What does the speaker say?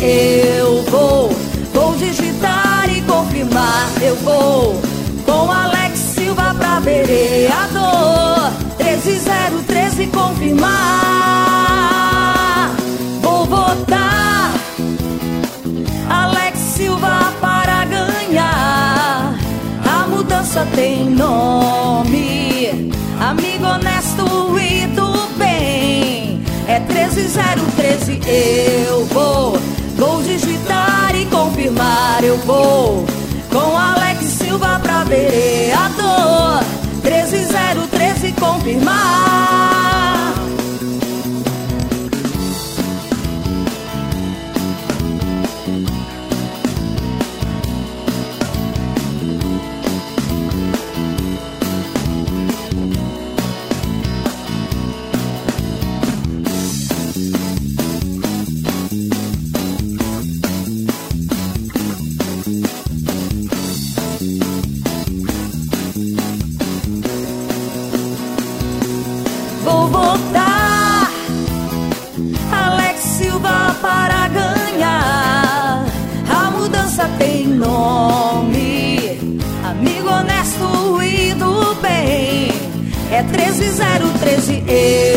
eu vou digitar e confirmar. Eu vou com Alex Silva pra vereador, 13013 confirmar. Vou votar Alex Silva para ganhar. A mudança tem nome, amigo honesto e do bem. É 13013, eu vou digitar e confirmar. Eu vou com Alex Silva pra vereador, 13013 confirmar. Vou votar Alex Silva para ganhar. A mudança tem nome, amigo honesto e do bem. É 13013.